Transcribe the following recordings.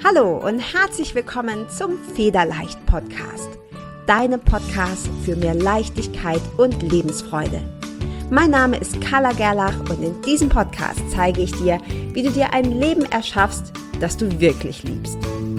Hallo und herzlich willkommen zum Federleicht Podcast. Deinem Podcast für mehr Leichtigkeit und Lebensfreude. Mein Name ist Carla Gerlach und in diesem Podcast zeige ich dir, wie du dir ein Leben erschaffst, das du wirklich liebst.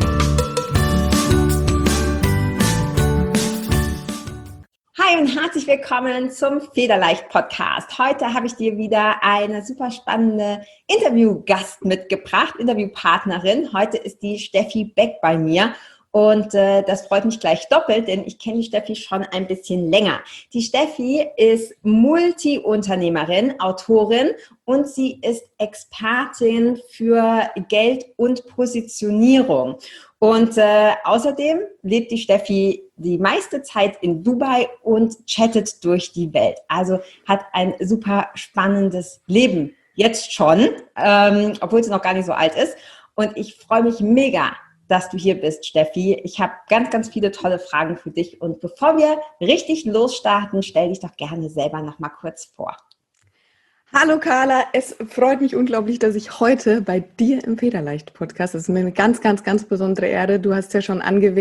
Hi und herzlich willkommen zum Federleicht Podcast. Heute habe ich dir wieder eine super spannende Interviewgast mitgebracht, Interviewpartnerin. Heute ist die Steffi Beck bei mir und das freut mich gleich doppelt, denn ich kenne die Steffi schon ein bisschen länger. Die Steffi ist Multi-Unternehmerin, Autorin und sie ist Expertin für Geld und Positionierung. Und außerdem lebt die Steffi die meiste Zeit in Dubai und chattet durch die Welt. Also hat ein super spannendes Leben jetzt schon, obwohl sie noch gar nicht so alt ist. Und ich freue mich mega, dass du hier bist, Steffi. Ich habe ganz, ganz viele tolle Fragen für dich. Und bevor wir richtig losstarten, stell dich doch gerne selber noch mal kurz vor. Hallo Carla, es freut mich unglaublich, dass ich heute bei dir im Federleicht-Podcast, das ist mir eine ganz, ganz, ganz besondere Ehre. Du hast ja schon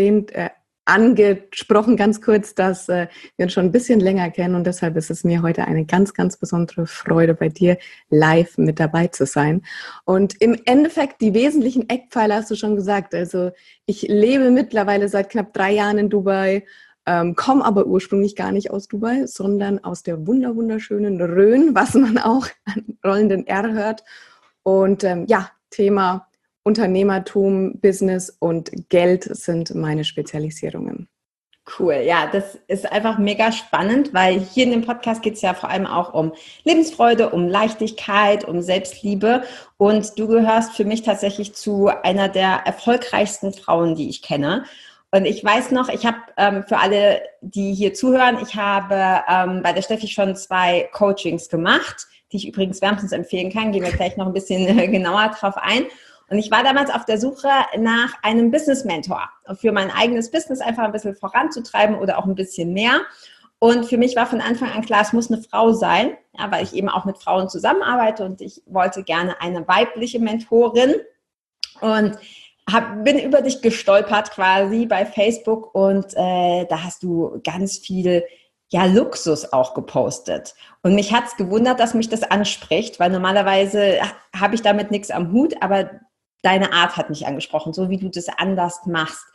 angesprochen ganz kurz, dass wir uns schon ein bisschen länger kennen und deshalb ist es mir heute eine ganz, ganz besondere Freude, bei dir live mit dabei zu sein. Und im Endeffekt, die wesentlichen Eckpfeiler hast du schon gesagt. Also ich lebe mittlerweile seit knapp 3 Jahren in Dubai, komme aber ursprünglich gar nicht aus Dubai, sondern aus der wunderschönen Rhön, was man auch an rollenden R hört. Und Thema Unternehmertum, Business und Geld sind meine Spezialisierungen. Cool, ja, das ist einfach mega spannend, weil hier in dem Podcast geht es ja vor allem auch um Lebensfreude, um Leichtigkeit, um Selbstliebe und du gehörst für mich tatsächlich zu einer der erfolgreichsten Frauen, die ich kenne. Und ich weiß noch, ich habe für alle, die hier zuhören, ich habe bei der Steffi schon 2 Coachings gemacht, die ich übrigens wärmstens empfehlen kann. Gehen wir gleich noch ein bisschen genauer drauf ein. Und ich war damals auf der Suche nach einem Business-Mentor für mein eigenes Business einfach ein bisschen voranzutreiben oder auch ein bisschen mehr. Und für mich war von Anfang an klar, es muss eine Frau sein, ja, weil ich eben auch mit Frauen zusammenarbeite und ich wollte gerne eine weibliche Mentorin. Und bin über dich gestolpert quasi bei Facebook und da hast du ganz viel Luxus auch gepostet. Und mich hat es gewundert, dass mich das anspricht, weil normalerweise habe ich damit nichts am Hut, aber deine Art hat mich angesprochen, so wie du das anders machst.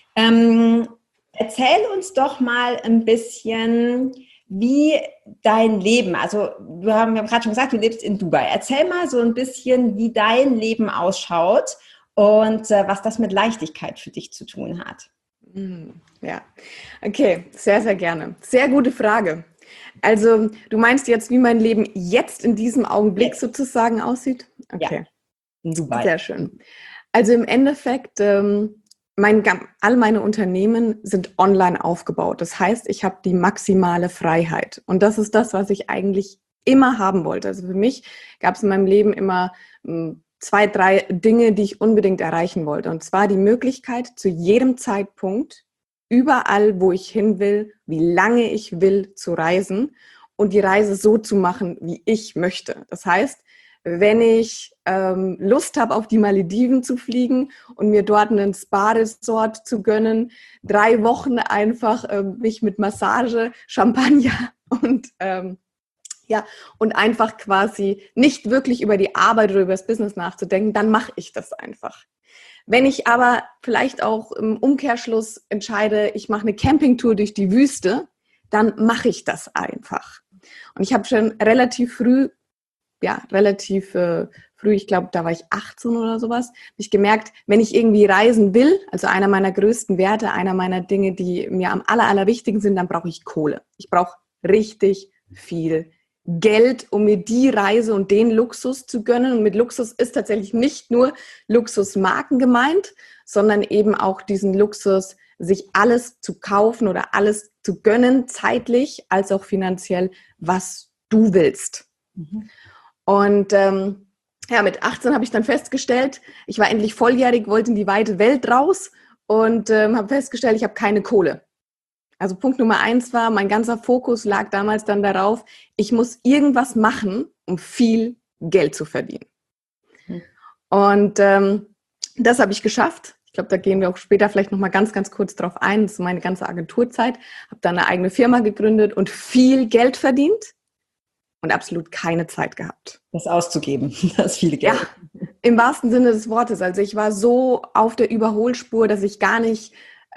Erzähl uns doch mal ein bisschen, wie dein Leben, also wir haben gerade schon gesagt, du lebst in Dubai. Erzähl mal so ein bisschen, wie dein Leben ausschaut und was das mit Leichtigkeit für dich zu tun hat. Ja, okay, sehr, sehr gerne. Sehr gute Frage. Also du meinst jetzt, wie mein Leben jetzt in diesem Augenblick sozusagen aussieht? Okay, ja, Dubai. Sehr schön. Also im Endeffekt, all meine Unternehmen sind online aufgebaut. Das heißt, ich habe die maximale Freiheit. Und das ist das, was ich eigentlich immer haben wollte. Also für mich gab es in meinem Leben immer 2, 3 Dinge, die ich unbedingt erreichen wollte. Und zwar die Möglichkeit, zu jedem Zeitpunkt, überall, wo ich hin will, wie lange ich will, zu reisen und die Reise so zu machen, wie ich möchte. Das heißt, wenn ich Lust habe, auf die Malediven zu fliegen und mir dort einen Spa-Resort zu gönnen, 3 Wochen einfach mich mit Massage, Champagner und einfach quasi nicht wirklich über die Arbeit oder über das Business nachzudenken, dann mache ich das einfach. Wenn ich aber vielleicht auch im Umkehrschluss entscheide, ich mache eine Campingtour durch die Wüste, dann mache ich das einfach. Und ich habe schon relativ früh, ich glaube, da war ich 18 oder sowas, habe ich gemerkt, wenn ich irgendwie reisen will, also einer meiner größten Werte, einer meiner Dinge, die mir am allerwichtigsten sind, dann brauche ich Kohle. Ich brauche richtig viel Geld, um mir die Reise und den Luxus zu gönnen. Und mit Luxus ist tatsächlich nicht nur Luxusmarken gemeint, sondern eben auch diesen Luxus, sich alles zu kaufen oder alles zu gönnen, zeitlich als auch finanziell, was du willst. Mhm. Und mit 18 habe ich dann festgestellt, ich war endlich volljährig, wollte in die weite Welt raus und habe festgestellt, ich habe keine Kohle. Also Punkt Nummer 1 war, mein ganzer Fokus lag damals dann darauf, ich muss irgendwas machen, um viel Geld zu verdienen. Und das habe ich geschafft. Ich glaube, da gehen wir auch später vielleicht nochmal ganz, ganz kurz drauf ein. Das ist meine ganze Agenturzeit. Habe da eine eigene Firma gegründet und viel Geld verdient und absolut keine Zeit gehabt. Das auszugeben, das viele Geld. Ja, im wahrsten Sinne des Wortes. Also ich war so auf der Überholspur, dass ich gar nicht,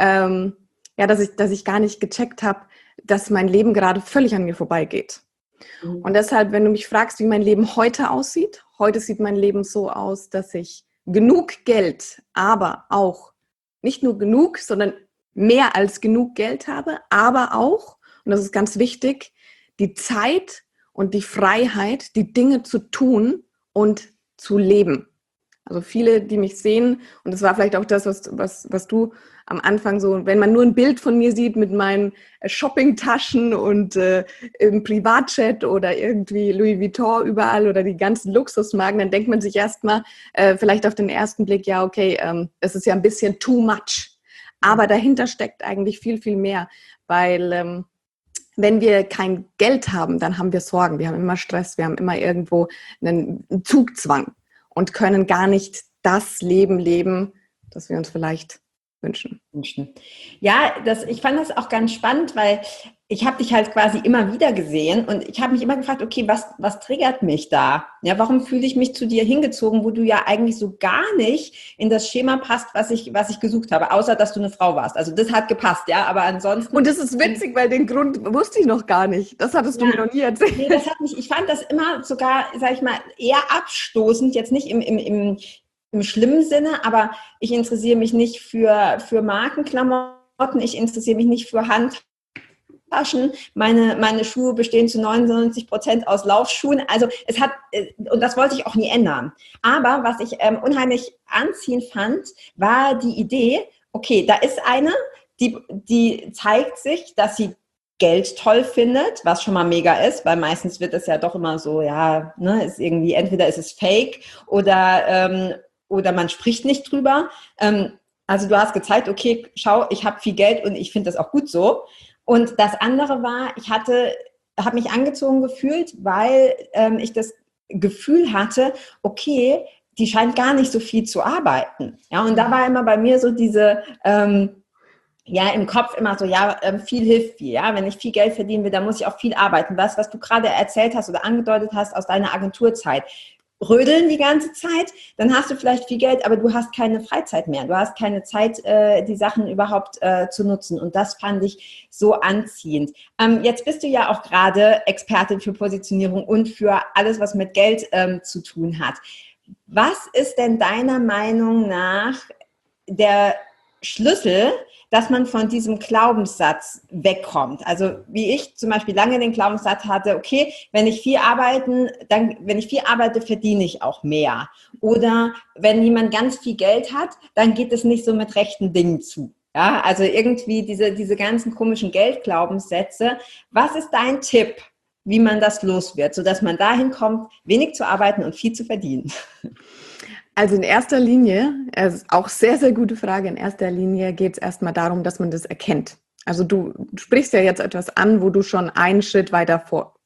dass ich gar nicht gecheckt habe, dass mein Leben gerade völlig an mir vorbeigeht. Und deshalb, wenn du mich fragst, wie mein Leben heute aussieht, heute sieht mein Leben so aus, dass ich genug Geld, aber auch nicht nur genug, sondern mehr als genug Geld habe, aber auch, und das ist ganz wichtig, die Zeit und die Freiheit, die Dinge zu tun und zu leben. Also viele, die mich sehen, und das war vielleicht auch das, was du am Anfang so, wenn man nur ein Bild von mir sieht mit meinen Shoppingtaschen und im Privatchat oder irgendwie Louis Vuitton überall oder die ganzen Luxusmarken, dann denkt man sich erstmal vielleicht auf den ersten Blick, ja okay, es ist ja ein bisschen too much. Aber dahinter steckt eigentlich viel, viel mehr, weil wenn wir kein Geld haben, dann haben wir Sorgen, wir haben immer Stress, wir haben immer irgendwo einen Zugzwang und können gar nicht das Leben leben, das wir uns vielleicht wünschen. Ja, ich fand das auch ganz spannend, weil ich habe dich halt quasi immer wieder gesehen und ich habe mich immer gefragt, okay, was triggert mich da? Ja, warum fühle ich mich zu dir hingezogen, wo du ja eigentlich so gar nicht in das Schema passt, was ich gesucht habe, außer dass du eine Frau warst. Also das hat gepasst, ja, aber ansonsten... Und das ist witzig, weil den Grund wusste ich noch gar nicht. Das hattest du mir noch nie erzählt. Nee, ich fand das immer sogar, sag ich mal, eher abstoßend, jetzt nicht im schlimmen Sinne, aber ich interessiere mich nicht für Markenklamotten, ich interessiere mich nicht für Handtaschen. Meine Schuhe bestehen zu 99% aus Laufschuhen. Also und das wollte ich auch nie ändern. Aber was ich unheimlich anziehend fand, war die Idee, okay, da ist eine, die zeigt sich, dass sie Geld toll findet, was schon mal mega ist, weil meistens wird es ja doch immer so, ja, ne, ist irgendwie, entweder ist es fake oder man spricht nicht drüber. Also du hast gezeigt, okay, schau, ich habe viel Geld und ich finde das auch gut so. Und das andere war, habe mich angezogen gefühlt, weil ich das Gefühl hatte, okay, die scheint gar nicht so viel zu arbeiten. Ja, und da war immer bei mir so diese im Kopf immer so, viel hilft viel. Ja, wenn ich viel Geld verdienen will, dann muss ich auch viel arbeiten. Was du gerade erzählt hast oder angedeutet hast aus deiner Agenturzeit. Rödeln die ganze Zeit, dann hast du vielleicht viel Geld, aber du hast keine Freizeit mehr. Du hast keine Zeit, die Sachen überhaupt zu nutzen. Und das fand ich so anziehend. Jetzt bist du ja auch gerade Expertin für Positionierung und für alles, was mit Geld zu tun hat. Was ist denn deiner Meinung nach der Schlüssel, dass man von diesem Glaubenssatz wegkommt? Also wie ich zum Beispiel lange den Glaubenssatz hatte, okay, wenn ich viel arbeite, verdiene ich auch mehr. Oder wenn jemand ganz viel Geld hat, dann geht es nicht so mit rechten Dingen zu. Ja, also irgendwie diese ganzen komischen Geldglaubenssätze. Was ist dein Tipp, wie man das los wird, sodass man dahin kommt, wenig zu arbeiten und viel zu verdienen? Also in erster Linie, auch sehr, sehr gute Frage, in erster Linie geht es erstmal darum, dass man das erkennt. Also du sprichst ja jetzt etwas an, wo du schon einen Schritt weiter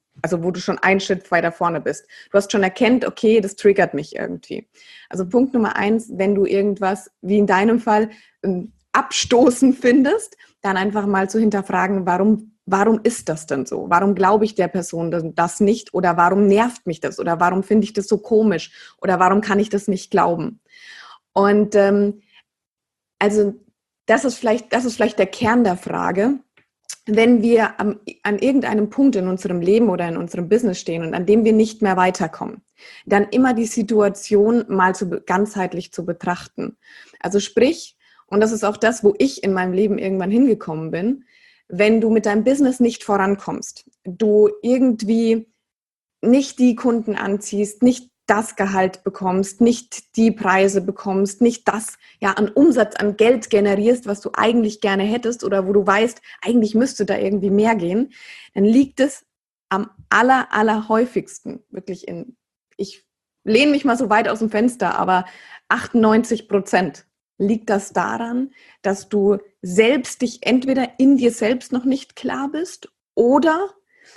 vorne bist. Du hast schon erkannt, okay, das triggert mich irgendwie. Also Punkt Nummer 1, wenn du irgendwas, wie in deinem Fall, abstoßend findest, dann einfach mal zu hinterfragen, warum ist das denn so? Warum glaube ich der Person das nicht? Oder warum nervt mich das? Oder warum finde ich das so komisch? Oder warum kann ich das nicht glauben? Und also das ist vielleicht der Kern der Frage. Wenn wir an irgendeinem Punkt in unserem Leben oder in unserem Business stehen und an dem wir nicht mehr weiterkommen, dann immer die Situation mal ganzheitlich zu betrachten. Also sprich, und das ist auch das, wo ich in meinem Leben irgendwann hingekommen bin, wenn du mit deinem Business nicht vorankommst, du irgendwie nicht die Kunden anziehst, nicht das Gehalt bekommst, nicht die Preise bekommst, nicht das an Umsatz, an Geld generierst, was du eigentlich gerne hättest oder wo du weißt, eigentlich müsste da irgendwie mehr gehen, dann liegt es am allerhäufigsten, wirklich ich lehne mich mal so weit aus dem Fenster, aber 98% liegt das daran, dass du selbst dich entweder in dir selbst noch nicht klar bist oder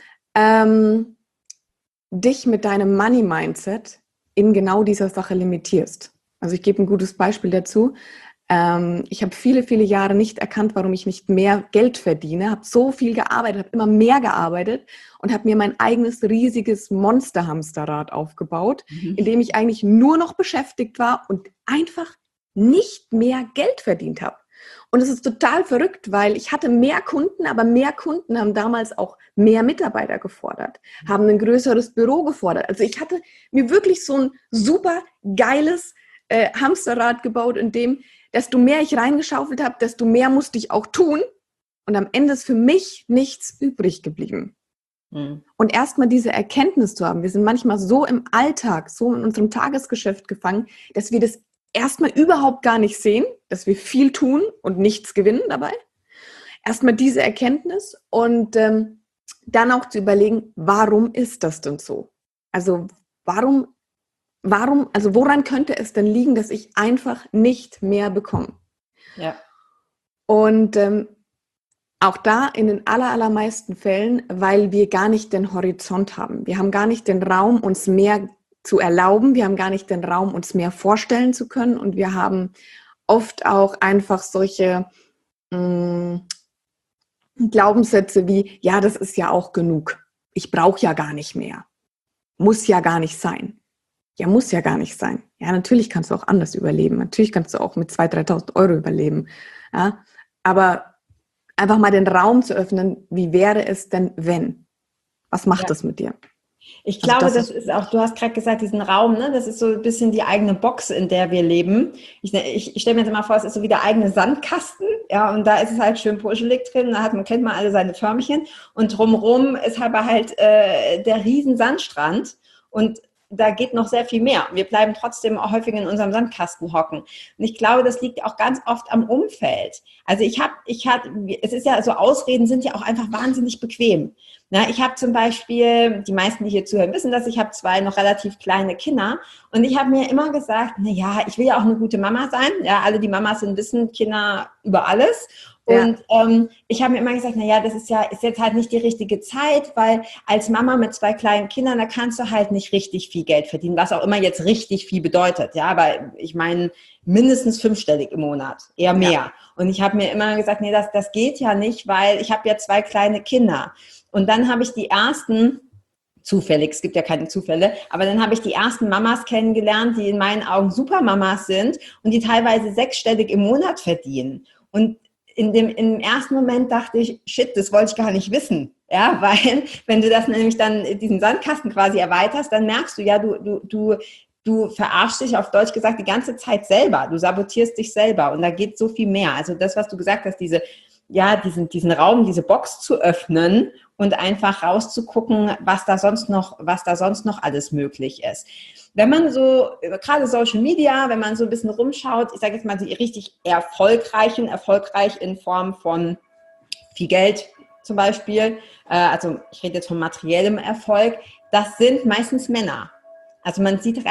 dich mit deinem Money-Mindset in genau dieser Sache limitierst. Also ich gebe ein gutes Beispiel dazu. Ich habe viele, viele Jahre nicht erkannt, warum ich nicht mehr Geld verdiene. Habe so viel gearbeitet, habe immer mehr gearbeitet und habe mir mein eigenes riesiges Monster-Hamsterrad aufgebaut, in dem ich eigentlich nur noch beschäftigt war und einfach nicht mehr Geld verdient habe. Und es ist total verrückt, weil ich hatte mehr Kunden, aber mehr Kunden haben damals auch mehr Mitarbeiter gefordert, haben ein größeres Büro gefordert. Also ich hatte mir wirklich so ein super geiles Hamsterrad gebaut, in dem, desto mehr ich reingeschaufelt habe, desto mehr musste ich auch tun. Und am Ende ist für mich nichts übrig geblieben. Mhm. Und erstmal diese Erkenntnis zu haben, wir sind manchmal so im Alltag, so in unserem Tagesgeschäft gefangen, dass wir das erstmal überhaupt gar nicht sehen, dass wir viel tun und nichts gewinnen dabei. Erstmal diese Erkenntnis und dann auch zu überlegen, warum ist das denn so? Also woran könnte es denn liegen, dass ich einfach nicht mehr bekomme? Ja. Und auch da in den allermeisten Fällen, weil wir gar nicht den Horizont haben. Wir haben gar nicht den Raum, uns mehr zu erlauben. Wir haben gar nicht den Raum, uns mehr vorstellen zu können. Und wir haben oft auch einfach solche Glaubenssätze wie, ja, das ist ja auch genug. Ich brauche ja gar nicht mehr. Muss ja gar nicht sein. Ja, muss ja gar nicht sein. Ja, natürlich kannst du auch anders überleben. Natürlich kannst du auch mit 2.000, 3.000 Euro überleben. Ja, aber einfach mal den Raum zu öffnen, wie wäre es denn, wenn? Was macht das mit dir? Ich glaube, das ist auch, du hast gerade gesagt, diesen Raum, ne? Das ist so ein bisschen die eigene Box, in der wir leben. Ich stelle mir jetzt immer vor, es ist so wie der eigene Sandkasten, ja, und da ist es halt schön puschelig drin, kennt man alle seine Förmchen und drumherum ist aber halt der riesen Sandstrand und da geht noch sehr viel mehr. Wir bleiben trotzdem auch häufig in unserem Sandkasten hocken. Und ich glaube, das liegt auch ganz oft am Umfeld. Also es ist ja so, Ausreden sind ja auch einfach wahnsinnig bequem. Na, ich habe zum Beispiel, die meisten, die hier zuhören, wissen das, ich habe 2 noch relativ kleine Kinder und ich habe mir immer gesagt, na ja, ich will ja auch eine gute Mama sein. Ja, alle, die Mamas sind, wissen, Kinder über alles. Und ich habe mir immer gesagt, naja, das ist jetzt halt nicht die richtige Zeit, weil als Mama mit 2 kleinen Kindern, da kannst du halt nicht richtig viel Geld verdienen, was auch immer jetzt richtig viel bedeutet. Ja, aber ich meine, mindestens 5-stellig im Monat, eher mehr. Ja. Und ich habe mir immer gesagt, nee, das geht ja nicht, weil ich habe ja 2 kleine Kinder. Und dann habe ich die ersten, zufällig, es gibt ja keine Zufälle, aber dann habe ich die ersten Mamas kennengelernt, die in meinen Augen Supermamas sind und die teilweise 6-stellig im Monat verdienen. Und im ersten Moment dachte ich, shit, das wollte ich gar nicht wissen. Ja, weil wenn du das nämlich dann, diesen Sandkasten quasi erweiterst, dann merkst du ja, du verarschst dich auf Deutsch gesagt die ganze Zeit selber. Du sabotierst dich selber und da geht so viel mehr. Also das, was du gesagt hast, diesen Raum, diese Box zu öffnen und einfach rauszugucken, was da sonst noch alles möglich ist. Wenn man so, gerade Social Media, wenn man so ein bisschen rumschaut, ich sage jetzt mal, die richtig erfolgreich in Form von viel Geld zum Beispiel, also ich rede jetzt von materiellem Erfolg, das sind meistens Männer. Also man sieht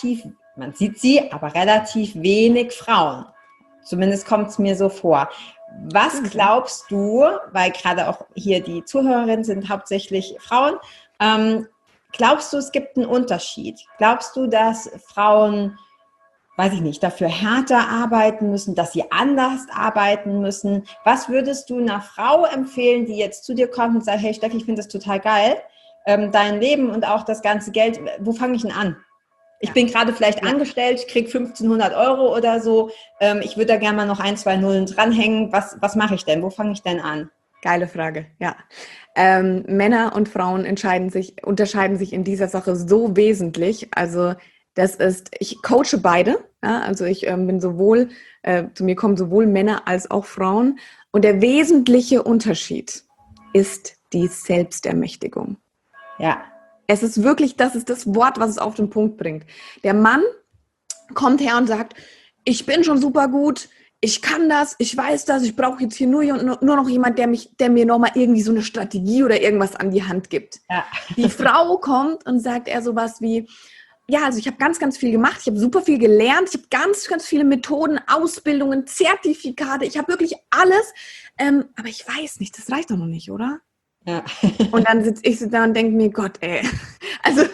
sie, aber relativ wenig Frauen. Zumindest kommt es mir so vor. Was glaubst du, weil gerade auch hier die Zuhörerinnen sind hauptsächlich Frauen, glaubst du, es gibt einen Unterschied? Glaubst du, dass Frauen, weiß ich nicht, dafür härter arbeiten müssen, dass sie anders arbeiten müssen? Was würdest du einer Frau empfehlen, die jetzt zu dir kommt und sagt, hey Steffi, ich finde das total geil, dein Leben und auch das ganze Geld, wo fange ich denn an? Ich bin gerade vielleicht angestellt, kriege 1.500 Euro oder so. Ich würde da gerne mal noch 1, 2 Nullen dranhängen. Was mache ich denn? Wo fange ich denn an? Geile Frage, ja. Männer und Frauen unterscheiden sich in dieser Sache so wesentlich. Also ich coache beide. Ja? Also ich bin zu mir kommen sowohl Männer als auch Frauen. Und der wesentliche Unterschied ist die Selbstermächtigung. Ja. Es ist wirklich, das ist das Wort, was es auf den Punkt bringt. Der Mann kommt her und sagt, ich bin schon super gut, ich kann das, ich weiß das, ich brauche jetzt hier nur noch jemand, der mir nochmal irgendwie so eine Strategie oder irgendwas an die Hand gibt. Ja. Die Frau kommt und sagt eher sowas wie, ja, also ich habe ganz, ganz viel gemacht, ich habe super viel gelernt, ich habe ganz, ganz viele Methoden, Ausbildungen, Zertifikate, ich habe wirklich alles, aber ich weiß nicht, das reicht doch noch nicht, oder? Ja. Und dann sitze ich da und denke mir, Gott, ey, also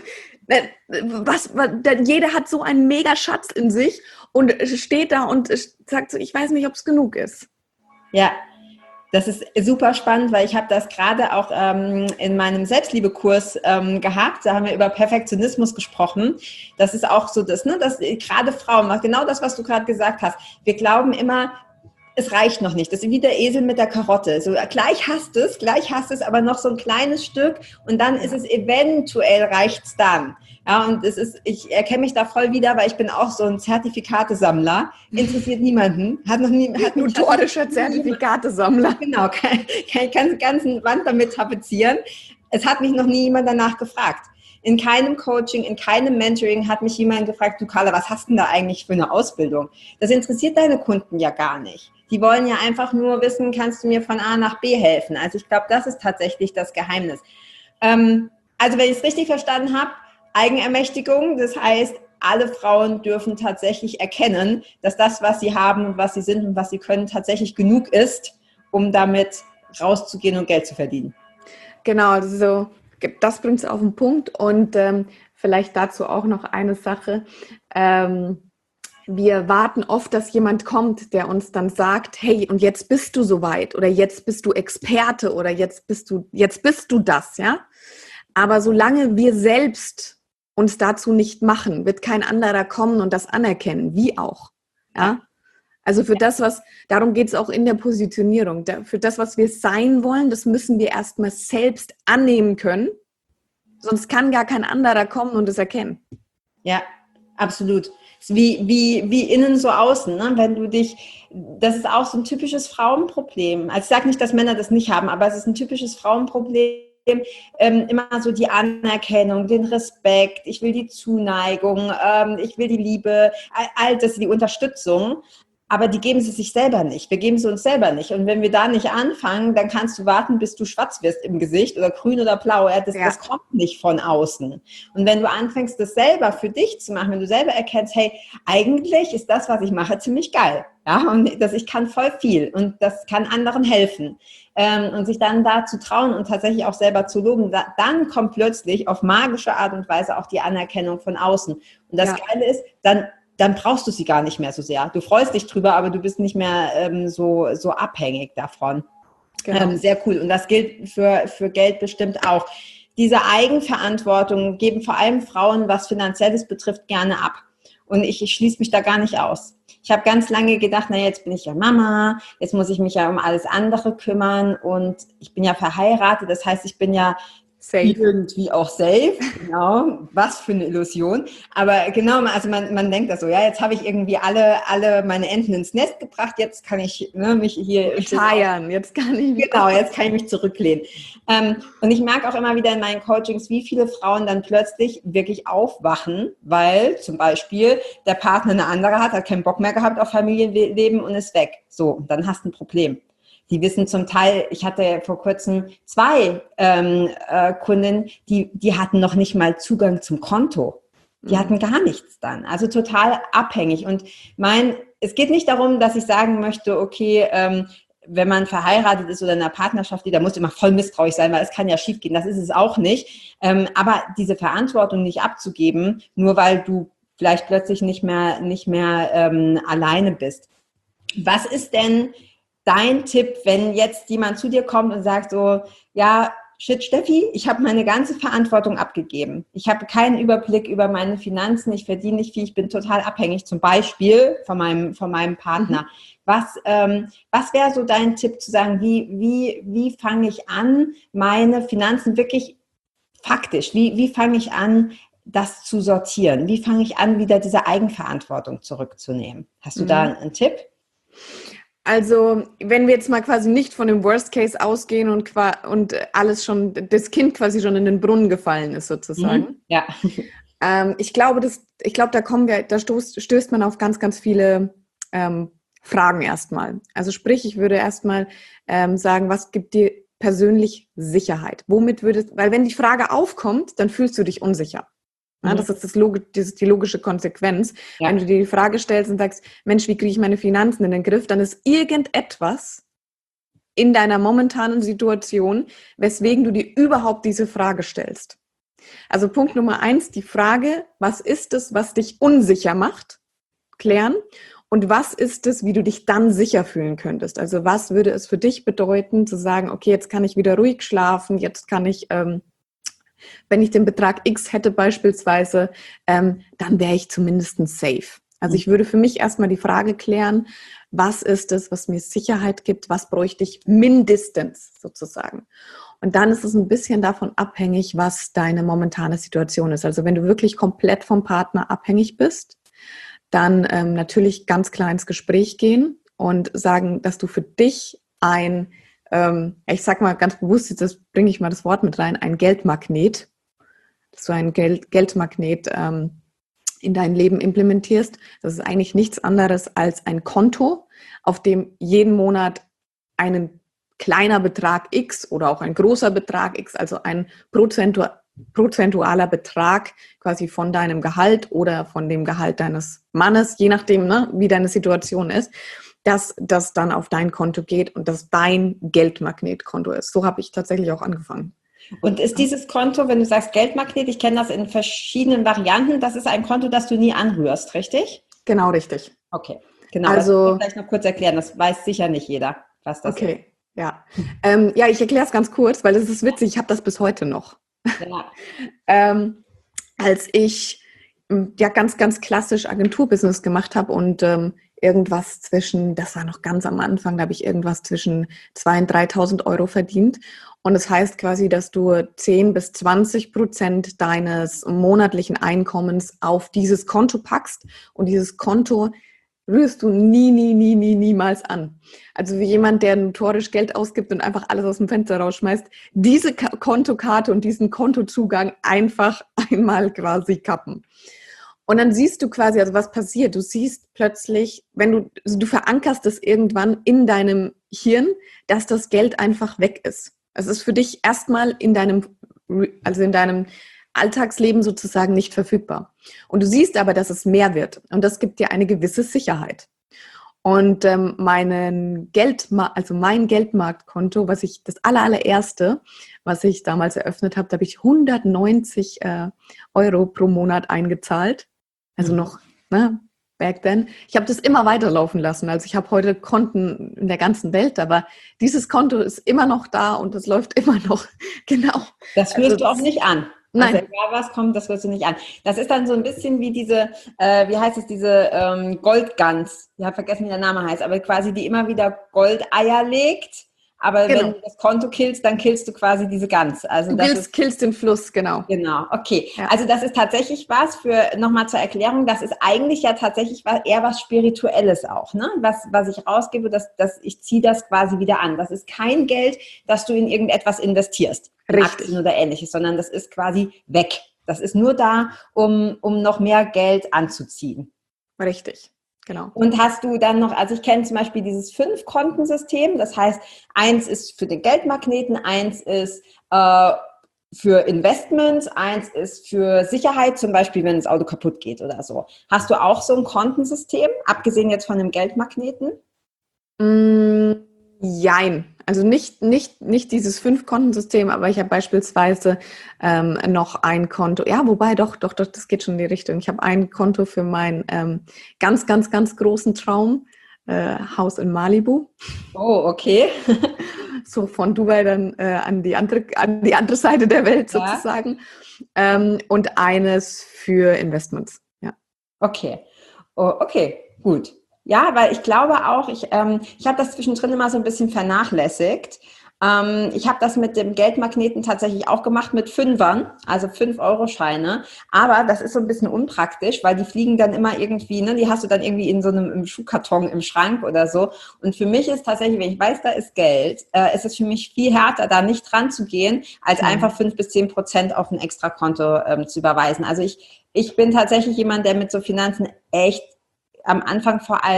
Jeder hat so einen Mega-Schatz in sich und steht da und sagt so, ich weiß nicht, ob es genug ist. Ja, das ist super spannend, weil ich habe das gerade auch in meinem Selbstliebekurs gehabt. Da haben wir über Perfektionismus gesprochen. Das ist auch so das, ne, dass gerade Frauen, genau das, was du gerade gesagt hast. Wir glauben immer, es reicht noch nicht. Das ist wie der Esel mit der Karotte. So, gleich hast es, aber noch so ein kleines Stück und dann ist es eventuell, reicht's dann. Ja, und ich erkenne mich da voll wieder, weil ich bin auch so ein Zertifikatesammler. Interessiert niemanden. Notorischer Zertifikatesammler. Genau, kann die ganze Wand damit tapezieren. Es hat mich noch nie jemand danach gefragt. In keinem Coaching, in keinem Mentoring hat mich jemand gefragt, du Carla, was hast denn da eigentlich für eine Ausbildung? Das interessiert deine Kunden ja gar nicht. Die wollen ja einfach nur wissen, kannst du mir von A nach B helfen? Also ich glaube, das ist tatsächlich das Geheimnis. Also wenn ich es richtig verstanden habe, Eigenermächtigung, das heißt, alle Frauen dürfen tatsächlich erkennen, dass das, was sie haben und was sie sind und was sie können, tatsächlich genug ist, um damit rauszugehen und Geld zu verdienen. Genau, also das bringt es auf den Punkt und vielleicht dazu auch noch eine Sache. Wir warten oft, dass jemand kommt, der uns dann sagt, hey, und jetzt bist du soweit oder jetzt bist du Experte oder jetzt bist du das, ja? Aber solange wir selbst uns dazu nicht machen, wird kein anderer kommen und das anerkennen, wie auch, ja? Also darum geht es auch in der Positionierung. Für das, was wir sein wollen, das müssen wir erstmal selbst annehmen können. Sonst kann gar kein anderer kommen und es erkennen. Ja, absolut. Wie innen so außen, ne? Das ist auch so ein typisches Frauenproblem. Also ich sage nicht, dass Männer das nicht haben, aber es ist ein typisches Frauenproblem. Immer so die Anerkennung, den Respekt, ich will die Zuneigung, ich will die Liebe, all das, die Unterstützung. Aber die geben sie sich selber nicht. Wir geben sie uns selber nicht. Und wenn wir da nicht anfangen, dann kannst du warten, bis du schwarz wirst im Gesicht oder grün oder blau. Das kommt nicht von außen. Und wenn du anfängst, das selber für dich zu machen, wenn du selber erkennst, hey, eigentlich ist das, was ich mache, ziemlich geil. Ja, und ich kann voll viel und das kann anderen helfen. Und sich dann da zu trauen und tatsächlich auch selber zu loben, dann kommt plötzlich auf magische Art und Weise auch die Anerkennung von außen. Und das Geile ist, dann brauchst du sie gar nicht mehr so sehr. Du freust dich drüber, aber du bist nicht mehr so abhängig davon. Genau. Sehr cool. Und das gilt für Geld bestimmt auch. Diese Eigenverantwortung geben vor allem Frauen, was Finanzielles betrifft, gerne ab. Und ich schließe mich da gar nicht aus. Ich habe ganz lange gedacht, na jetzt bin ich ja Mama, jetzt muss ich mich ja um alles andere kümmern und ich bin ja verheiratet, das heißt, ich bin ja safe. Irgendwie auch safe, genau, was für eine Illusion. Aber genau, also man denkt das so, ja, jetzt habe ich irgendwie alle meine Enten ins Nest gebracht, jetzt kann ich mich hier retiren, jetzt kann ich mich zurücklehnen. Und ich merke auch immer wieder in meinen Coachings, wie viele Frauen dann plötzlich wirklich aufwachen, weil zum Beispiel der Partner eine andere hat keinen Bock mehr gehabt auf Familienleben und ist weg. So, dann hast du ein Problem. Die wissen zum Teil, ich hatte vor kurzem 2 Kunden, die hatten noch nicht mal Zugang zum Konto. Die hatten gar nichts dann. Also total abhängig. Und es geht nicht darum, dass ich sagen möchte, okay, wenn man verheiratet ist oder in einer Partnerschaft, da muss immer voll misstrauisch sein, weil es kann ja schief gehen. Das ist es auch nicht. Aber diese Verantwortung nicht abzugeben, nur weil du vielleicht plötzlich nicht mehr alleine bist. Was ist denn dein Tipp, wenn jetzt jemand zu dir kommt und sagt so, ja, shit, Steffi, ich habe meine ganze Verantwortung abgegeben. Ich habe keinen Überblick über meine Finanzen, ich verdiene nicht viel, ich bin total abhängig, zum Beispiel von meinem Partner. Was wäre so dein Tipp zu sagen, wie fange ich an, meine Finanzen wirklich faktisch, wie fange ich an, das zu sortieren? Wie fange ich an, wieder diese Eigenverantwortung zurückzunehmen? Hast du da einen Tipp? Also, wenn wir jetzt mal quasi nicht von dem Worst Case ausgehen und alles schon, das Kind quasi schon in den Brunnen gefallen ist sozusagen. Ja. Ich glaube, da stößt man auf ganz, ganz viele Fragen erstmal. Also sprich, ich würde erstmal sagen, was gibt dir persönlich Sicherheit? Weil wenn die Frage aufkommt, dann fühlst du dich unsicher. Ja, das ist die logische Konsequenz. Ja. Wenn du dir die Frage stellst und sagst, Mensch, wie kriege ich meine Finanzen in den Griff, dann ist irgendetwas in deiner momentanen Situation, weswegen du dir überhaupt diese Frage stellst. Also Punkt Nummer 1, die Frage, was ist es, was dich unsicher macht, klären. Und was ist es, wie du dich dann sicher fühlen könntest? Also was würde es für dich bedeuten, zu sagen, okay, jetzt kann ich wieder ruhig schlafen, jetzt kann ich, wenn ich den Betrag X hätte beispielsweise, dann wäre ich zumindest safe. Also ich würde für mich erstmal die Frage klären, was ist es, was mir Sicherheit gibt, was bräuchte ich mindestens sozusagen. Und dann ist es ein bisschen davon abhängig, was deine momentane Situation ist. Also wenn du wirklich komplett vom Partner abhängig bist, dann natürlich ganz klar ins Gespräch gehen und sagen, dass du für dich ich sag mal ganz bewusst, jetzt bringe ich mal das Wort mit rein, ein Geldmagnet, dass du einen Geldmagnet in dein Leben implementierst. Das ist eigentlich nichts anderes als ein Konto, auf dem jeden Monat ein kleiner Betrag X oder auch ein großer Betrag X, also ein prozentualer Betrag quasi von deinem Gehalt oder von dem Gehalt deines Mannes, je nachdem, ne, wie deine Situation ist, dass das dann auf dein Konto geht und das dein Geldmagnetkonto ist. So habe ich tatsächlich auch angefangen. Und ist dieses Konto, wenn du sagst Geldmagnet, ich kenne das in verschiedenen Varianten, das ist ein Konto, das du nie anrührst, richtig? Genau, richtig. Okay, genau. Also, das muss ich gleich noch kurz erklären, das weiß sicher nicht jeder, was das ist. Okay, ja. Ja, ich erkläre es ganz kurz, weil es ist witzig, ich habe das bis heute noch. Ja. Als ich ja ganz, ganz klassisch Agenturbusiness gemacht habe und irgendwas das war noch ganz am Anfang, da habe ich irgendwas zwischen 2.000 und 3.000 Euro verdient. Und das heißt quasi, dass du 10-20% deines monatlichen Einkommens auf dieses Konto packst und dieses Konto rührst du niemals an. Also wie jemand, der notorisch Geld ausgibt und einfach alles aus dem Fenster rausschmeißt, diese Kontokarte und diesen Kontozugang einfach einmal quasi kappen. Und dann siehst du quasi, also was passiert? Du siehst plötzlich, du verankerst es irgendwann in deinem Hirn, dass das Geld einfach weg ist. Es ist für dich erstmal in deinem Alltagsleben sozusagen nicht verfügbar. Und du siehst aber, dass es mehr wird. Und das gibt dir eine gewisse Sicherheit. Und mein Geldmarktkonto, das allererste, was ich damals eröffnet habe, da habe ich 190 Euro pro Monat eingezahlt. Also noch, ne, back then. Ich habe das immer weiterlaufen lassen. Also ich habe heute Konten in der ganzen Welt, aber dieses Konto ist immer noch da und das läuft immer noch. Genau. Das rührst du auch nicht an. Nein. Also egal was kommt, das rührst du nicht an. Das ist dann so ein bisschen wie diese, diese Goldgans. Ich habe vergessen, wie der Name heißt, aber quasi die immer wieder Goldeier legt. Aber Genau. wenn du das Konto killst, dann killst du quasi diese Gans. Also killst den Fluss, genau. Genau, okay. Ja. Also das ist tatsächlich nochmal zur Erklärung, das ist eigentlich ja tatsächlich eher was Spirituelles auch, ne? Was ich rausgebe, ich ziehe das quasi wieder an. Das ist kein Geld, das du in irgendetwas investierst, in Aktien oder Ähnliches, sondern das ist quasi weg. Das ist nur da, um noch mehr Geld anzuziehen. Richtig. Genau. Und hast du dann noch, also ich kenne zum Beispiel dieses 5-Kontensystem, das heißt, 1 ist für den Geldmagneten, 1 ist für Investments, 1 ist für Sicherheit, zum Beispiel, wenn das Auto kaputt geht oder so. Hast du auch so ein Kontensystem, abgesehen jetzt von dem Geldmagneten? Jein. Also nicht dieses 5-Kontensystem, aber ich habe beispielsweise noch ein Konto. Ja, wobei doch, das geht schon in die Richtung. Ich habe ein Konto für meinen ganz, ganz, ganz großen Traum, Haus in Malibu. Oh, okay. So von Dubai dann an die andere Seite der Welt sozusagen. Ja. Und eines für Investments. Ja. Okay. Oh, okay, gut. Ja, weil ich glaube auch, ich habe das zwischendrin immer so ein bisschen vernachlässigt. Ich habe das mit dem Geldmagneten tatsächlich auch gemacht mit 5ern, also 5-Euro-Scheine. Aber das ist so ein bisschen unpraktisch, weil die fliegen dann immer irgendwie, ne, die hast du dann irgendwie in so einem Schuhkarton im Schrank oder so. Und für mich ist tatsächlich, wenn ich weiß, da ist Geld, ist es für mich viel härter, da nicht dran zu gehen, als einfach 5-10% auf ein Extrakonto zu überweisen. Also ich bin tatsächlich jemand, der mit so Finanzen echt am Anfang vor allem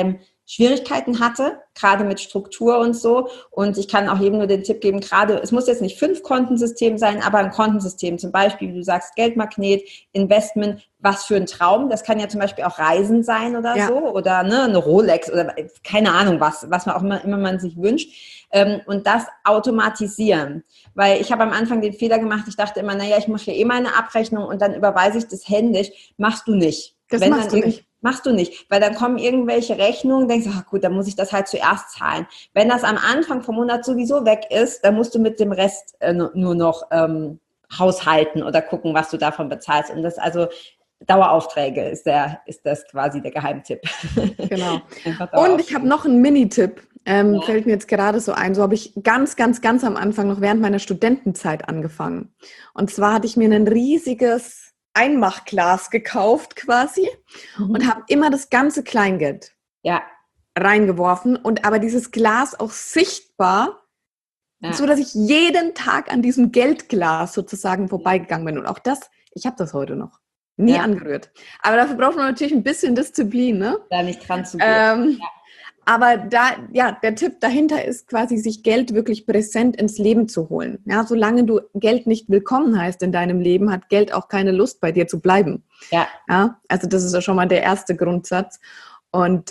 Schwierigkeiten hatte, gerade mit Struktur und so. Und ich kann auch jedem nur den Tipp geben, gerade, es muss jetzt nicht 5-Kontensystem sein, aber ein Kontensystem, zum Beispiel, wie du sagst, Geldmagnet, Investment, was für ein Traum. Das kann ja zum Beispiel auch Reisen sein oder so, oder ne, eine Rolex oder keine Ahnung was man auch immer man sich wünscht. Und das automatisieren. Weil ich habe am Anfang den Fehler gemacht, ich dachte immer, naja, ich mache ja eh meine Abrechnung und dann überweise ich das händisch. Machst du nicht. Das machst du nicht. Machst du nicht, weil dann kommen irgendwelche Rechnungen, denkst du, ach gut, dann muss ich das halt zuerst zahlen. Wenn das am Anfang vom Monat sowieso weg ist, dann musst du mit dem Rest nur noch haushalten oder gucken, was du davon bezahlst. Und das also Daueraufträge ist das quasi der Geheimtipp. Genau. Und ich habe noch einen Mini-Tipp, fällt mir jetzt gerade so ein. So habe ich ganz am Anfang, noch während meiner Studentenzeit angefangen. Und zwar hatte ich mir ein riesiges Einmachglas gekauft quasi und habe immer das ganze Kleingeld reingeworfen und aber dieses Glas auch sichtbar, so dass ich jeden Tag an diesem Geldglas sozusagen vorbeigegangen bin. Und auch das, ich habe das heute noch nie angerührt. Aber dafür braucht man natürlich ein bisschen Disziplin, ne? Da nicht dran zu gehen. Aber der Tipp dahinter ist quasi, sich Geld wirklich präsent ins Leben zu holen. Ja, solange du Geld nicht willkommen heißt in deinem Leben, hat Geld auch keine Lust, bei dir zu bleiben. Ja, also das ist ja schon mal der erste Grundsatz. Und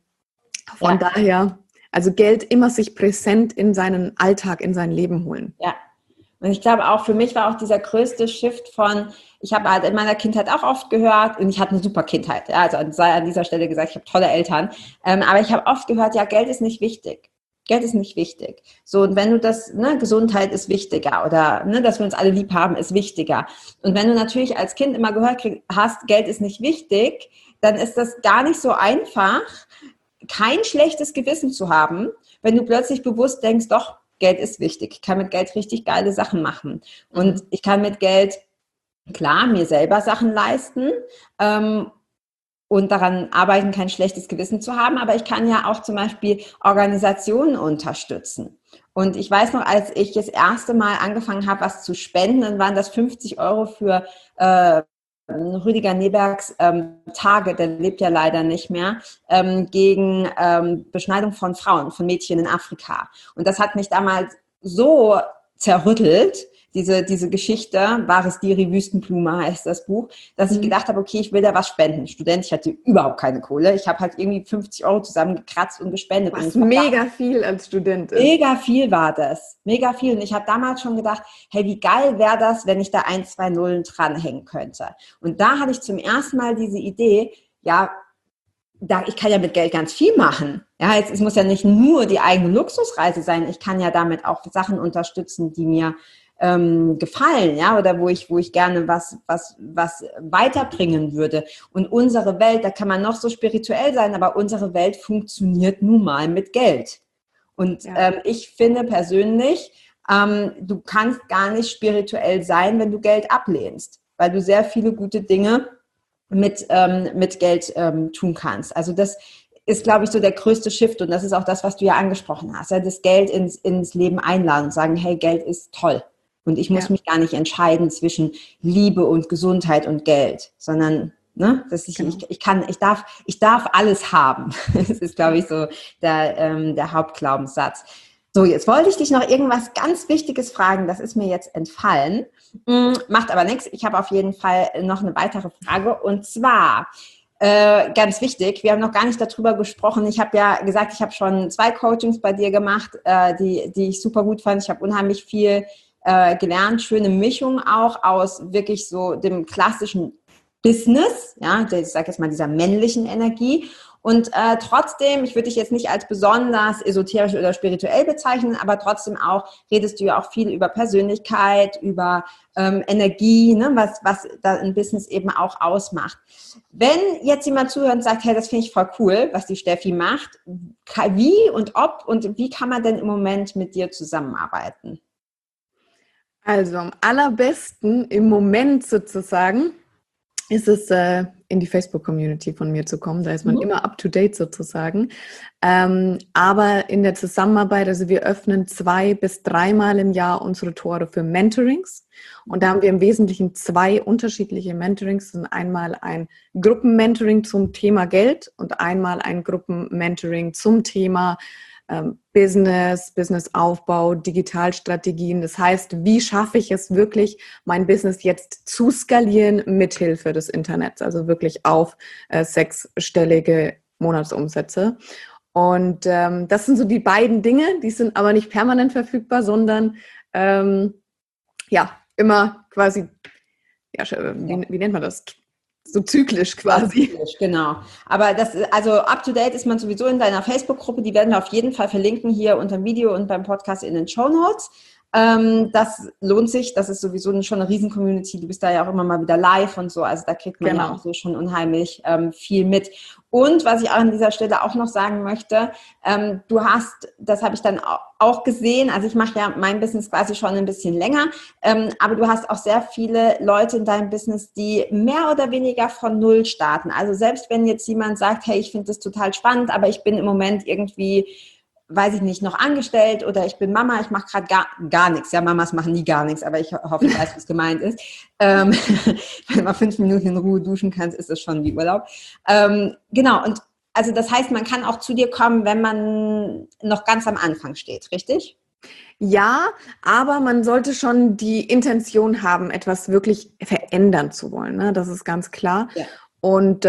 von daher, also Geld immer sich präsent in seinen Alltag, in sein Leben holen. Ja. Und ich glaube auch, für mich war auch dieser größte Shift ich habe halt in meiner Kindheit auch oft gehört, und ich hatte eine super Kindheit, ja, also sei an dieser Stelle gesagt, ich habe tolle Eltern, aber ich habe oft gehört, ja, Geld ist nicht wichtig. Geld ist nicht wichtig. So, und wenn du das, Gesundheit ist wichtiger oder, dass wir uns alle lieb haben, ist wichtiger. Und wenn du natürlich als Kind immer gehört hast, Geld ist nicht wichtig, dann ist das gar nicht so einfach, kein schlechtes Gewissen zu haben, wenn du plötzlich bewusst denkst, doch, Geld ist wichtig. Ich kann mit Geld richtig geile Sachen machen. Und ich kann mit Geld, klar, mir selber Sachen leisten und daran arbeiten, kein schlechtes Gewissen zu haben. Aber ich kann ja auch zum Beispiel Organisationen unterstützen. Und ich weiß noch, als ich das erste Mal angefangen habe, was zu spenden, dann waren das 50 € für Rüdiger Nebergs Tage, der lebt ja leider nicht mehr, gegen Beschneidung von Frauen, von Mädchen in Afrika. Und das hat mich damals so zerrüttelt, diese Geschichte, Wahres Diri, Wüstenblume heißt das Buch, dass ich gedacht habe, okay, ich will da was spenden. Student, ich hatte überhaupt keine Kohle. Ich habe halt irgendwie 50 € zusammengekratzt und gespendet. Was mega viel als Student ist. Mega viel war das. Mega viel. Und ich habe damals schon gedacht, hey, wie geil wäre das, wenn ich da 1, 2 Nullen dranhängen könnte. Und da hatte ich zum ersten Mal diese Idee, ich kann ja mit Geld ganz viel machen. Ja, es muss ja nicht nur die eigene Luxusreise sein. Ich kann ja damit auch Sachen unterstützen, die mir gefallen, ja, oder wo ich gerne was weiterbringen würde. Und unsere Welt, da kann man noch so spirituell sein, aber unsere Welt funktioniert nun mal mit Geld. Und ich finde persönlich, du kannst gar nicht spirituell sein, wenn du Geld ablehnst, weil du sehr viele gute Dinge mit Geld tun kannst. Also das ist, glaube ich, so der größte Shift, und das ist auch das, was du ja angesprochen hast, ja, das Geld ins Leben einladen und sagen, hey, Geld ist toll. Und ich muss mich gar nicht entscheiden zwischen Liebe und Gesundheit und Geld, sondern ich darf alles haben. Das ist, glaube ich, so der Hauptglaubenssatz. So, jetzt wollte ich dich noch irgendwas ganz Wichtiges fragen, das ist mir jetzt entfallen. Macht aber nichts, ich habe auf jeden Fall noch eine weitere Frage, und zwar ganz wichtig, wir haben noch gar nicht darüber gesprochen. Ich habe ja gesagt, ich habe schon 2 Coachings bei dir gemacht, die ich super gut fand. Ich habe unheimlich viel gelernt, schöne Mischung auch aus wirklich so dem klassischen Business, ja, ich sage jetzt mal dieser männlichen Energie. Und trotzdem, ich würde dich jetzt nicht als besonders esoterisch oder spirituell bezeichnen, aber trotzdem auch redest du ja auch viel über Persönlichkeit, über Energie, ne, was da ein Business eben auch ausmacht. Wenn jetzt jemand zuhört und sagt, hey, das finde ich voll cool, was die Steffi macht, wie und ob und wie kann man denn im Moment mit dir zusammenarbeiten? Also am allerbesten im Moment sozusagen ist es in die Facebook-Community von mir zu kommen. Da ist man immer up-to-date sozusagen. Aber in der Zusammenarbeit, also wir öffnen 2 bis 3 Mal im Jahr unsere Tore für Mentorings. Und da haben wir im Wesentlichen 2 unterschiedliche Mentorings. Das sind einmal ein Gruppenmentoring zum Thema Geld und einmal ein Gruppenmentoring zum Thema Businessaufbau, Digitalstrategien. Das heißt, wie schaffe ich es wirklich, mein Business jetzt zu skalieren mithilfe des Internets, also wirklich auf 6-stellige Monatsumsätze. Und das sind so die beiden Dinge, die sind aber nicht permanent verfügbar, sondern immer quasi, wie nennt man das? So zyklisch quasi. Zyklisch, genau. Aber also up-to-date ist man sowieso in deiner Facebook-Gruppe. Die werden wir auf jeden Fall verlinken hier unter dem Video und beim Podcast in den Shownotes. Das lohnt sich. Das ist sowieso schon eine Riesen-Community. Du bist da ja auch immer mal wieder live und so. Also da kriegt man ja auch so schon unheimlich viel mit. Und was ich auch an dieser Stelle auch noch sagen möchte, du hast, das habe ich dann auch gesehen, also ich mache ja mein Business quasi schon ein bisschen länger, aber du hast auch sehr viele Leute in deinem Business, die mehr oder weniger von Null starten. Also selbst wenn jetzt jemand sagt, hey, ich finde das total spannend, aber ich bin im Moment irgendwie, weiß ich nicht, noch angestellt oder ich bin Mama, ich mache gerade gar nichts. Ja, Mamas machen nie gar nichts, aber ich hoffe, du weißt, was gemeint ist. Wenn man 5 Minuten in Ruhe duschen kannst, ist das schon wie Urlaub. Genau, und also das heißt, man kann auch zu dir kommen, wenn man noch ganz am Anfang steht, richtig? Ja, aber man sollte schon die Intention haben, etwas wirklich verändern zu wollen. Ne? Das ist ganz klar. Ja. Und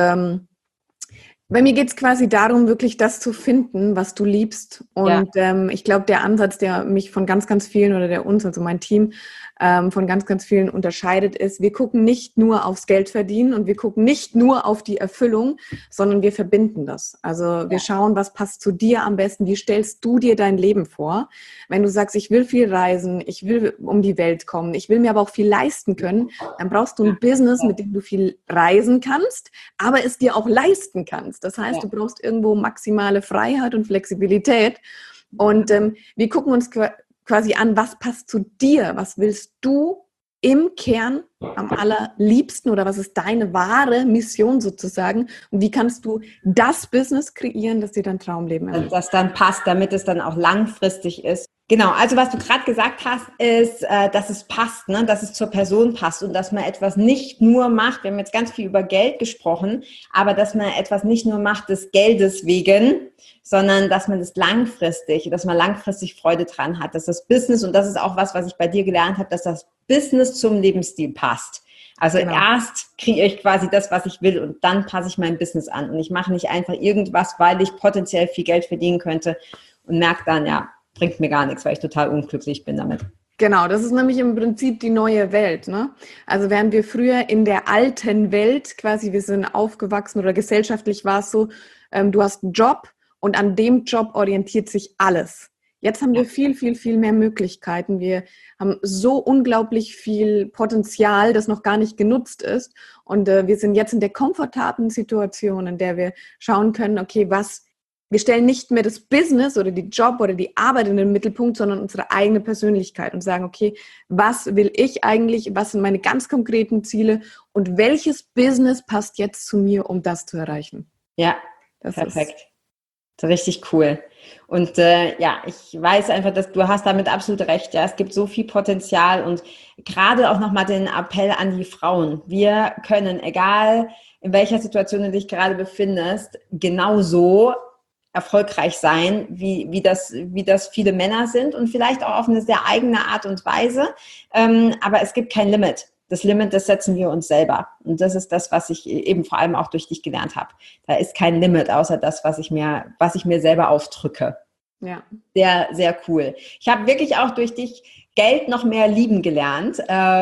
bei mir geht es quasi darum, wirklich das zu finden, was du liebst. Und ich glaube, der Ansatz, der mich von ganz, ganz vielen oder der uns, also mein Team, von ganz, ganz vielen unterscheidet, ist, wir gucken nicht nur aufs Geld verdienen und wir gucken nicht nur auf die Erfüllung, sondern wir verbinden das. Also wir schauen, was passt zu dir am besten, wie stellst du dir dein Leben vor? Wenn du sagst, ich will viel reisen, ich will um die Welt kommen, ich will mir aber auch viel leisten können, dann brauchst du ein Business, mit dem du viel reisen kannst, aber es dir auch leisten kannst. Das heißt, du brauchst irgendwo maximale Freiheit und Flexibilität. Und wir gucken uns quasi an, was passt zu dir, was willst du im Kern am allerliebsten oder was ist deine wahre Mission sozusagen und wie kannst du das Business kreieren, das dir dein Traumleben ermöglicht. Das dann passt, damit es dann auch langfristig ist. Genau, also was du gerade gesagt hast, ist, dass es passt, ne? Dass es zur Person passt und dass man etwas nicht nur macht, wir haben jetzt ganz viel über Geld gesprochen, aber dass man etwas nicht nur macht des Geldes wegen, sondern dass man das dass man langfristig Freude dran hat, dass das Business, und das ist auch was ich bei dir gelernt habe, dass das Business zum Lebensstil passt. Also erst kreiere ich quasi das, was ich will und dann passe ich mein Business an und ich mache nicht einfach irgendwas, weil ich potenziell viel Geld verdienen könnte und merke dann, bringt mir gar nichts, weil ich total unglücklich bin damit. Genau, das ist nämlich im Prinzip die neue Welt, ne? Also während wir früher in der alten Welt quasi, wir sind aufgewachsen oder gesellschaftlich war es so, du hast einen Job und an dem Job orientiert sich alles. Jetzt haben wir viel, viel, viel mehr Möglichkeiten. Wir haben so unglaublich viel Potenzial, das noch gar nicht genutzt ist. Und wir sind jetzt in der komfortablen Situation, in der wir schauen können, okay, wir stellen nicht mehr das Business oder die Job oder die Arbeit in den Mittelpunkt, sondern unsere eigene Persönlichkeit und sagen, okay, was will ich eigentlich, was sind meine ganz konkreten Ziele und welches Business passt jetzt zu mir, um das zu erreichen? Ja, das perfekt. Das ist richtig cool. Und ich weiß einfach, dass du hast damit absolut recht. Ja, es gibt so viel Potenzial und gerade auch nochmal den Appell an die Frauen. Wir können, egal in welcher Situation du dich gerade befindest, genauso erfolgreich sein, wie das viele Männer sind und vielleicht auch auf eine sehr eigene Art und Weise. Aber es gibt kein Limit. Das Limit, das setzen wir uns selber. Und das ist das, was ich eben vor allem auch durch dich gelernt habe. Da ist kein Limit, außer das, was ich mir selber aufdrücke. Ja. Sehr, sehr cool. Ich habe wirklich auch durch dich Geld noch mehr lieben gelernt.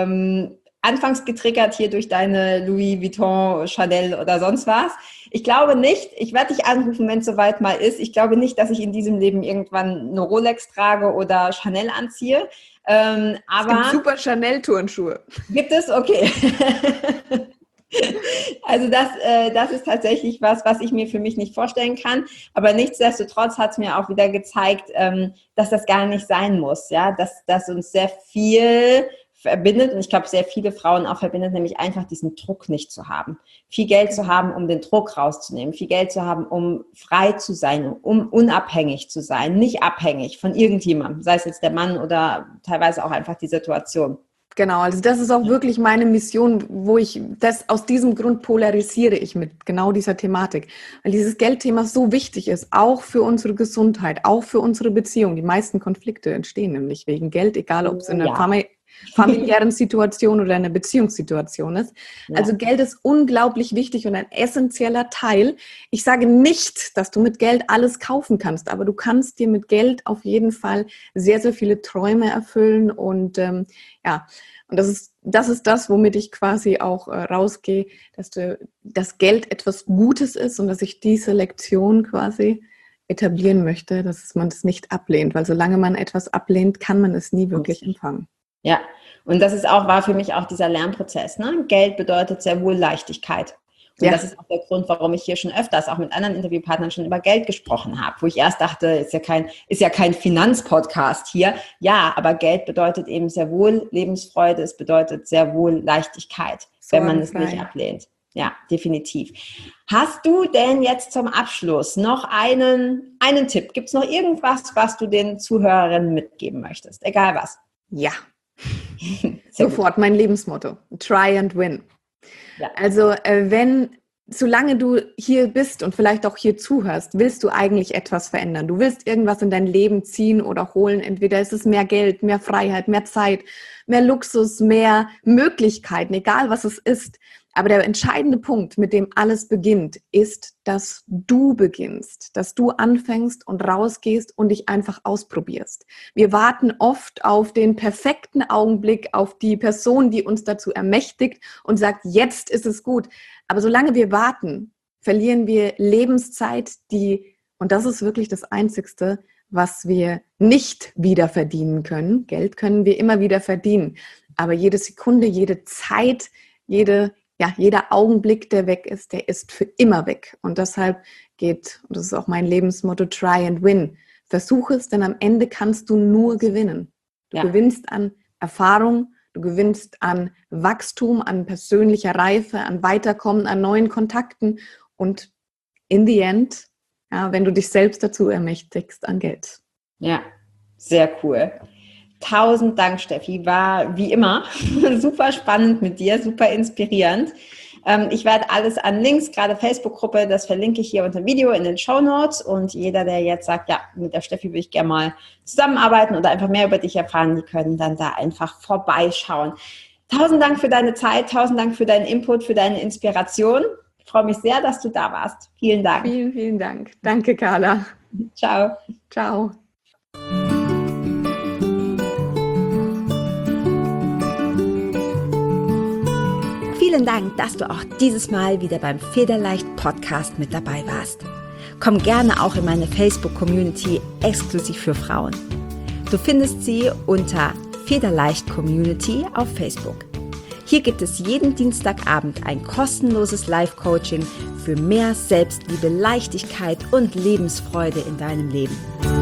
Anfangs getriggert hier durch deine Louis Vuitton, Chanel oder sonst was. Ich glaube nicht, ich werde dich anrufen, wenn es soweit mal ist. Ich glaube nicht, dass ich in diesem Leben irgendwann eine Rolex trage oder Chanel anziehe. Aber es gibt super Chanel-Turnschuhe. Gibt es? Okay. Also das ist tatsächlich was ich mir für mich nicht vorstellen kann. Aber nichtsdestotrotz hat es mir auch wieder gezeigt, dass das gar nicht sein muss. Ja, dass uns sehr viel verbindet, und ich glaube, sehr viele Frauen auch verbindet, nämlich einfach diesen Druck nicht zu haben. Viel Geld zu haben, um den Druck rauszunehmen, viel Geld zu haben, um frei zu sein, um unabhängig zu sein, nicht abhängig von irgendjemandem, sei es jetzt der Mann oder teilweise auch einfach die Situation. Genau, also das ist auch wirklich meine Mission, wo ich das aus diesem Grund polarisiere ich mit genau dieser Thematik, weil dieses Geldthema so wichtig ist, auch für unsere Gesundheit, auch für unsere Beziehung. Die meisten Konflikte entstehen nämlich wegen Geld, egal ob es in einer familiären Situation oder einer Beziehungssituation ist. Ja. Also Geld ist unglaublich wichtig und ein essentieller Teil. Ich sage nicht, dass du mit Geld alles kaufen kannst, aber du kannst dir mit Geld auf jeden Fall sehr, sehr viele Träume erfüllen und und das ist das, womit ich quasi auch rausgehe, dass das Geld etwas Gutes ist und dass ich diese Lektion quasi etablieren möchte, dass man es nicht ablehnt, weil solange man etwas ablehnt, kann man es nie wirklich empfangen. Ja, und das war für mich auch dieser Lernprozess. Ne? Geld bedeutet sehr wohl Leichtigkeit. Und das ist auch der Grund, warum ich hier schon öfters auch mit anderen Interviewpartnern schon über Geld gesprochen habe, wo ich erst dachte, ist ja kein Finanzpodcast hier. Ja, aber Geld bedeutet eben sehr wohl Lebensfreude, es bedeutet sehr wohl Leichtigkeit, wenn man es nicht ablehnt. Ja, definitiv. Hast du denn jetzt zum Abschluss noch einen Tipp? Gibt es noch irgendwas, was du den Zuhörerinnen mitgeben möchtest? Egal was. Ja, sofort mein Lebensmotto. Try and win. Ja. Also solange du hier bist und vielleicht auch hier zuhörst, willst du eigentlich etwas verändern. Du willst irgendwas in dein Leben ziehen oder holen. Entweder ist es mehr Geld, mehr Freiheit, mehr Zeit, mehr Luxus, mehr Möglichkeiten, egal was es ist. Aber der entscheidende Punkt, mit dem alles beginnt, ist, dass du beginnst, dass du anfängst und rausgehst und dich einfach ausprobierst. Wir warten oft auf den perfekten Augenblick, auf die Person, die uns dazu ermächtigt und sagt, jetzt ist es gut. Aber solange wir warten, verlieren wir Lebenszeit, und das ist wirklich das Einzigste, was wir nicht wieder verdienen können. Geld können wir immer wieder verdienen. Aber jede Sekunde, jede Zeit, jeder Augenblick, der weg ist, der ist für immer weg. Und deshalb und das ist auch mein Lebensmotto, try and win. Versuch es, denn am Ende kannst du nur gewinnen. Du gewinnst an Erfahrung, du gewinnst an Wachstum, an persönlicher Reife, an Weiterkommen, an neuen Kontakten und in the end, wenn du dich selbst dazu ermächtigst, an Geld. Ja, sehr cool. 1000 Dank, Steffi. War wie immer super spannend mit dir, super inspirierend. Ich werde alles an Links, gerade Facebook-Gruppe, das verlinke ich hier unter dem Video in den Shownotes. Und jeder, der jetzt sagt, ja, mit der Steffi würde ich gerne mal zusammenarbeiten oder einfach mehr über dich erfahren, die können dann da einfach vorbeischauen. 1000 Dank für deine Zeit, 1000 Dank für deinen Input, für deine Inspiration. Ich freue mich sehr, dass du da warst. Vielen Dank. Vielen, vielen Dank. Danke, Carla. Ciao. Ciao. Vielen Dank, dass du auch dieses Mal wieder beim Federleicht Podcast mit dabei warst. Komm gerne auch in meine Facebook-Community exklusiv für Frauen. Du findest sie unter Federleicht Community auf Facebook. Hier gibt es jeden Dienstagabend ein kostenloses Live-Coaching für mehr Selbstliebe, Leichtigkeit und Lebensfreude in deinem Leben.